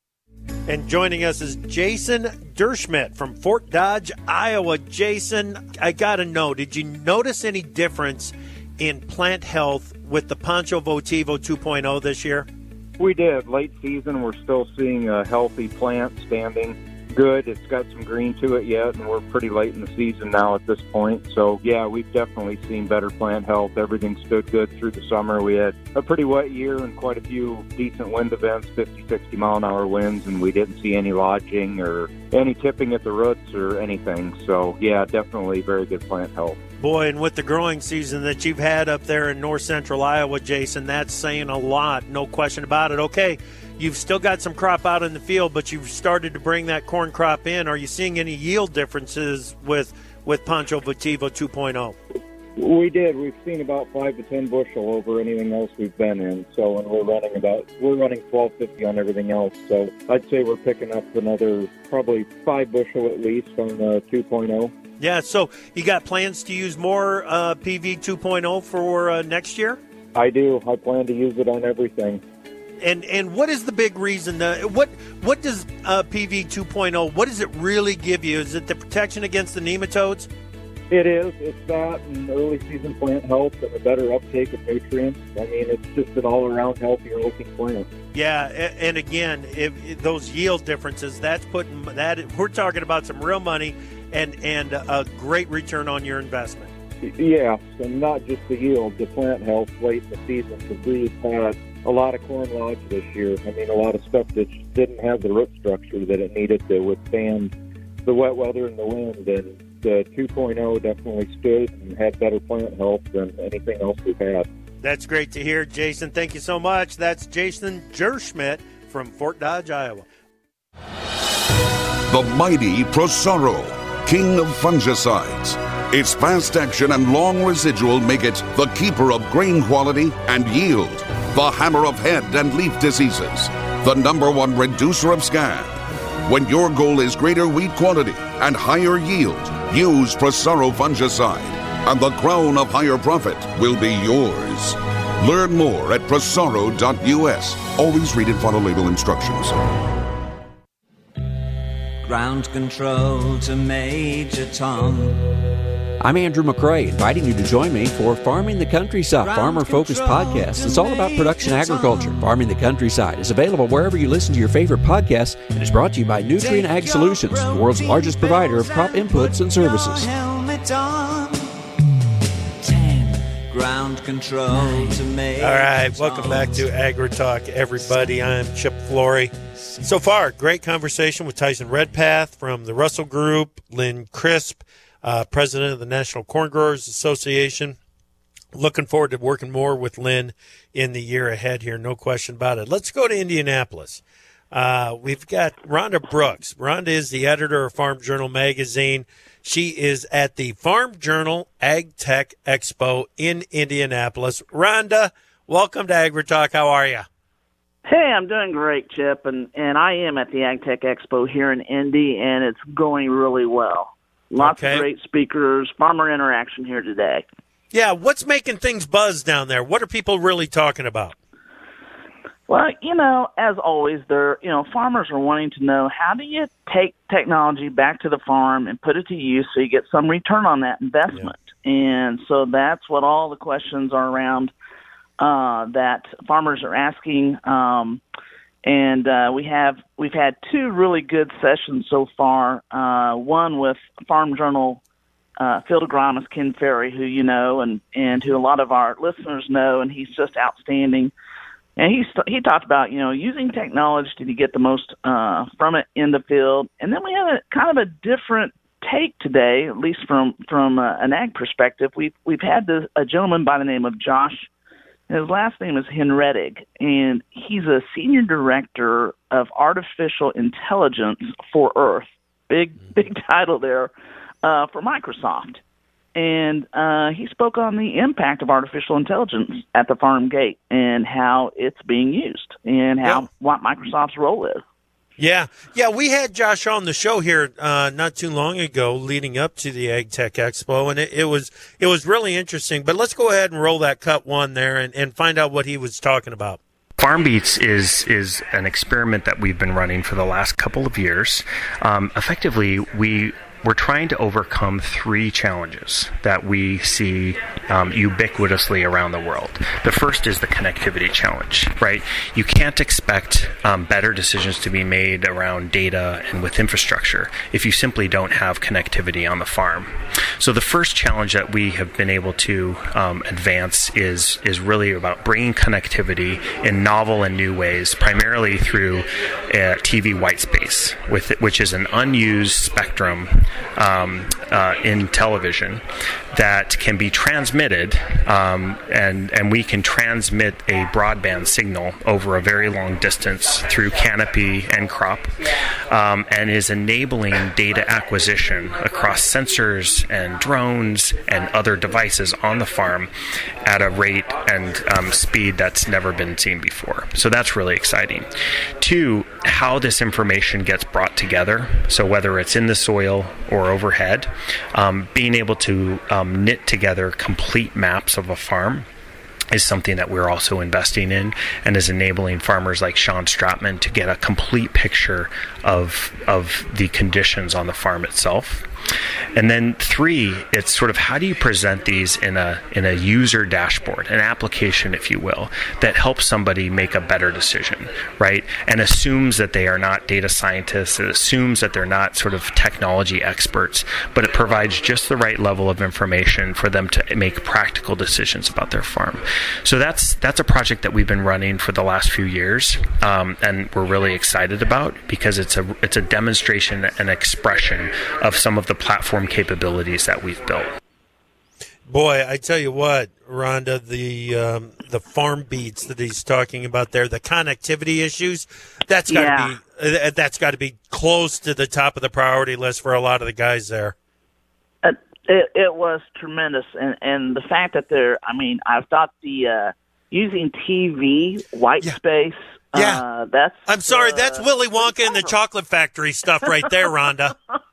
And joining us is Jason Derschmidt from Fort Dodge, Iowa. Jason, I got to know, did you notice any difference in plant health with the Pancho Votivo two point oh this year? We did. Late season, we're still seeing a healthy plant standing good. It's got some green to it yet, and we're pretty late in the season now at this point. So, yeah, we've definitely seen better plant health. Everything stood good through the summer. We had a pretty wet year and quite a few decent wind events, fifty, sixty mile an hour winds, and we didn't see any lodging or any tipping at the roots or anything. So, yeah, definitely very good plant health. Boy, and with the growing season that you've had up there in north central Iowa, Jason, that's saying a lot, no question about it. Okay, you've still got some crop out in the field, but you've started to bring that corn crop in. Are you seeing any yield differences with, with Pancho Votivo two point oh? We did. We've seen about five to ten bushel over anything else we've been in. So, and we're running about we're running twelve fifty on everything else. So, I'd say we're picking up another probably five bushel at least on the two point oh. Yeah. So, you got plans to use more uh, P V two point oh for uh, next year? I do. I plan to use it on everything. And and what is the big reason? Uh, what what does uh, P V two point oh? What does it really give you? Is it the protection against the nematodes? It is. It's that and early season plant health and a better uptake of nutrients. I mean, it's just an all-around healthier looking plant. Yeah, and again, if, if those yield differences, that's putting that. We're talking about some real money and and a great return on your investment. Yeah, and not just the yield, the plant health late in the season. Because we've had a lot of corn lodge this year. I mean, a lot of stuff that didn't have the root structure that it needed to withstand the wet weather and the wind, and the two point oh definitely stood and had better plant health than anything else we've had. That's great to hear, Jason. Thank you so much. That's Jason Gerschmidt from Fort Dodge, Iowa. The mighty Prosaro, king of fungicides. Its fast action and long residual make it the keeper of grain quality and yield, the hammer of head and leaf diseases, the number one reducer of scab. When your goal is greater wheat quality and higher yield, use Prosaro fungicide, and the crown of higher profit will be yours. Learn more at prosaro dot U S. Always read and follow label instructions. Ground control to Major Tom. I'm Andrew McRae, inviting you to join me for Farming the Countryside, farmer-focused podcast. It's all about production agriculture. Farming the Countryside is available wherever you listen to your favorite podcasts and is brought to you by Nutrient Ag Solutions, the world's largest provider of crop inputs and services. Ground control to Major All right, welcome back to AgriTalk, everybody. I'm Chip Flory. So far, great conversation with Tyson Redpath from the Russell Group, Lynn Crisp, uh, president of the National Corn Growers Association. Looking forward to working more with Lynn in the year ahead here, no question about it. Let's go to Indianapolis. Uh, we've got Rhonda Brooks. Rhonda is the editor of Farm Journal magazine. She is at the Farm Journal Ag Tech Expo in Indianapolis. Rhonda, welcome to AgriTalk. How are you? Hey, I'm doing great, Chip, and, and I am at the Ag Tech Expo here in Indy, and it's going really well. Lots Okay. of great speakers, farmer interaction here today. Yeah, what's making things buzz down there? What are people really talking about? Well, you know, as always, there, you know, farmers are wanting to know, how do you take technology back to the farm and put it to use so you get some return on that investment? Yeah. And so that's what all the questions are around uh, that farmers are asking. Um, and uh, we have we've had two really good sessions so far. Uh, one with Farm Journal uh, field agronomist Ken Ferry, who you know, and and who a lot of our listeners know, and he's just outstanding. And he he talked about, you know, using technology to get the most uh, from it in the field. And then we have a kind of a different take today, at least from from uh, an ag perspective. We've we've had this, a gentleman by the name of Josh. His last name is Henredig, and he's a senior director of artificial intelligence for Earth. Big big title there uh, for Microsoft. And uh, he spoke on the impact of artificial intelligence at the farm gate and how it's being used and how Yeah. what Microsoft's role is. Yeah, yeah, we had Josh on the show here uh, not too long ago, leading up to the Ag Tech Expo, and it, it was it was really interesting. But let's go ahead and roll that cut one there and, and find out what he was talking about. FarmBeats is is an experiment that we've been running for the last couple of years. Um, effectively, we we're trying to overcome three challenges that we see um, ubiquitously around the world. The first is the connectivity challenge, right? You can't expect um, better decisions to be made around data and with infrastructure if you simply don't have connectivity on the farm. So the first challenge that we have been able to um, advance is is really about bringing connectivity in novel and new ways, primarily through uh, T V white space, with it, which is an unused spectrum Um, uh, in television that can be transmitted, um, and and we can transmit a broadband signal over a very long distance through canopy and crop, um, and is enabling data acquisition across sensors and drones and other devices on the farm at a rate and um, speed that's never been seen before. So that's really exciting. Two, how this information gets brought together. So whether it's in the soil or overhead, um, being able to um, knit together complete maps of a farm is something that we're also investing in, and is enabling farmers like Sean Stratman to get a complete picture of of the conditions on the farm itself. And then three, it's sort of how do you present these in a in a user dashboard, an application, if you will, that helps somebody make a better decision, right? And assumes that they are not data scientists, it assumes that they're not sort of technology experts, but it provides just the right level of information for them to make practical decisions about their farm. So that's that's a project that we've been running for the last few years, um, and we're really excited about because it's a it's a demonstration and expression of some of the platform capabilities that we've built. Boy, I tell you what, Rhonda, the um, the farm beats that he's talking about there, the connectivity issues, that's got to Yeah. be uh, that's got to be close to the top of the priority list for a lot of the guys there. Uh, it, it was tremendous, and and the fact that they're, I mean, I thought the uh, using T V white space. Yeah. Uh, that's. I'm sorry, uh, that's Willy Wonka and the Chocolate Factory stuff right there, Rhonda.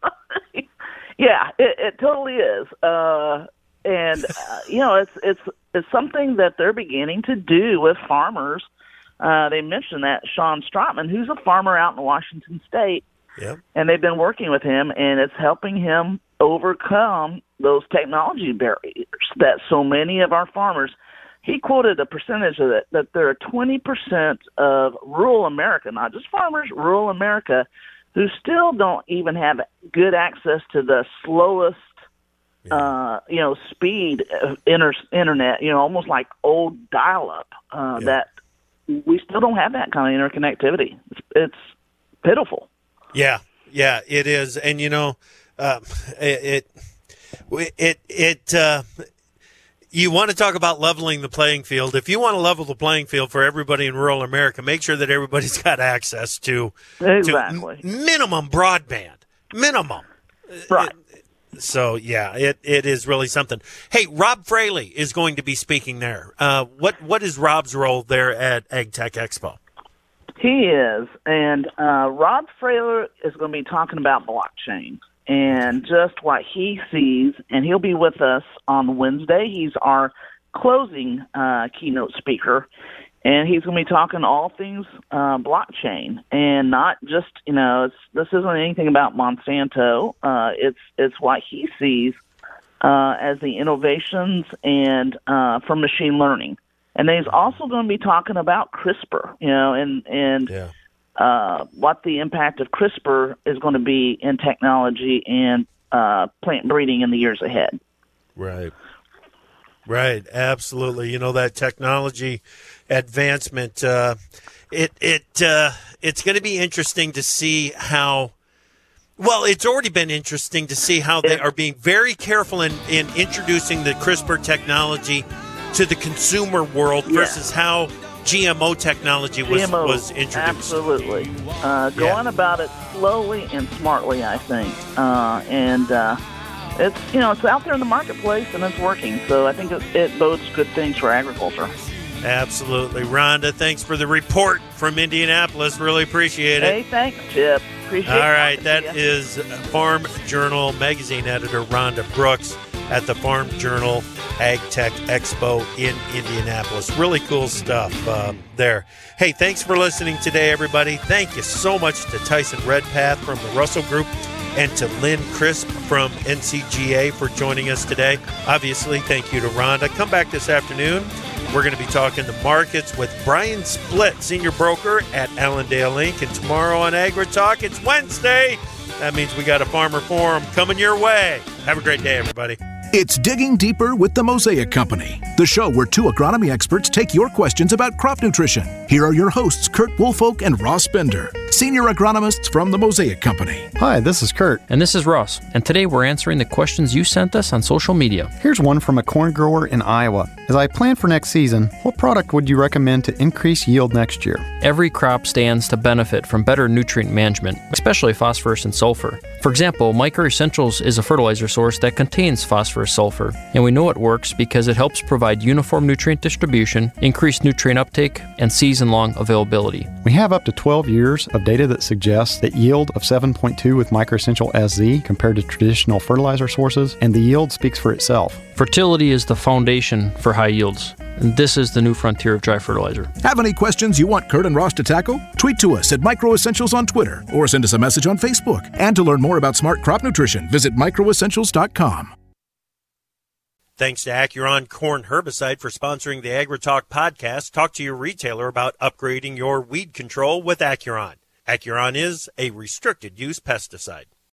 Yeah, it, it totally is. Uh, and uh, you know, it's it's it's something that they're beginning to do with farmers. Uh, they mentioned that Sean Stratman, who's a farmer out in Washington State, Yep. and they've been working with him, and it's helping him overcome those technology barriers that so many of our farmers. He quoted a percentage of it, that there are twenty percent of rural America, not just farmers, rural America, who still don't even have good access to the slowest, uh, you know, speed of inter- internet, you know, almost like old dial-up, uh, that we still don't have that kind of interconnectivity. It's, it's pitiful. Yeah, yeah, it is. And, you know, uh, it, it, it, it uh, you want to talk about leveling the playing field. If you want to level the playing field for everybody in rural America, make sure that everybody's got access to, Exactly. to m- minimum broadband. Minimum. Right. So, yeah, it, it is really something. Hey, Rob Fraley is going to be speaking there. Uh, what what is Rob's role there at AgTech Expo? He is, and uh, Rob Fraley is going to be talking about blockchain and just what he sees, and he'll be with us on Wednesday. He's our closing uh, keynote speaker, and he's going to be talking all things uh, blockchain, and not just, you know, it's, this isn't anything about Monsanto. Uh, it's it's what he sees uh, as the innovations and uh, from machine learning. And then he's also going to be talking about CRISPR, you know, and and yeah. uh, what the impact of CRISPR is going to be in technology and uh, plant breeding in the years ahead. Right. Right. Absolutely. You know, that technology advancement, uh, it, it, uh, it's going to be interesting to see how, well, it's already been interesting to see how they are being very careful in, in introducing the CRISPR technology to the consumer world versus Yeah. how G M O technology was, G M O, was introduced. Absolutely. Uh, go Yeah. on about it slowly and smartly, I think. Uh, and uh, it's, you know, it's out there in the marketplace and it's working. So I think it, it bodes good things for agriculture. Absolutely. Rhonda, thanks for the report from Indianapolis. Really appreciate it. Hey, thanks, Chip. Appreciate All talking right, to that ya. is Farm Journal magazine editor Rhonda Brooks at the Farm Journal Ag Tech Expo in Indianapolis. Really cool stuff uh, there. Hey, thanks for listening today, everybody. Thank you so much to Tyson Redpath from the Russell Group and to Lynn Crisp from N C G A for joining us today. Obviously, thank you to Rhonda. Come back this afternoon. We're going to be talking the markets with Brian Splitt, senior broker at Allendale Incorporated. And tomorrow on Agri Talk, it's Wednesday. That means we got a farmer forum coming your way. Have a great day, everybody. It's Digging Deeper with the Mosaic Company, the show where two agronomy experts take your questions about crop nutrition. Here are your hosts, Kurt Woolfolk and Ross Bender, senior agronomists from the Mosaic Company. Hi, this is Kurt. And this is Ross. And today we're answering the questions you sent us on social media. Here's one from a corn grower in Iowa. As I plan for next season, what product would you recommend to increase yield next year? Every crop stands to benefit from better nutrient management, especially phosphorus and sulfur. For example, Micro Essentials is a fertilizer source that contains phosphorus sulfur, and we know it works because it helps provide uniform nutrient distribution, increased nutrient uptake, and sees season-long availability. We have up to twelve years of data that suggests that yield of seven point two with Microessential S Z compared to traditional fertilizer sources, and the yield speaks for itself. Fertility is the foundation for high yields, and this is the new frontier of dry fertilizer. Have any questions you want Kurt and Ross to tackle? Tweet to us at Microessentials on Twitter or send us a message on Facebook. And to learn more about smart crop nutrition, visit microessentials dot com. Thanks to Acuron Corn Herbicide for sponsoring the AgriTalk podcast. Talk to your retailer about upgrading your weed control with Acuron. Acuron is a restricted use pesticide.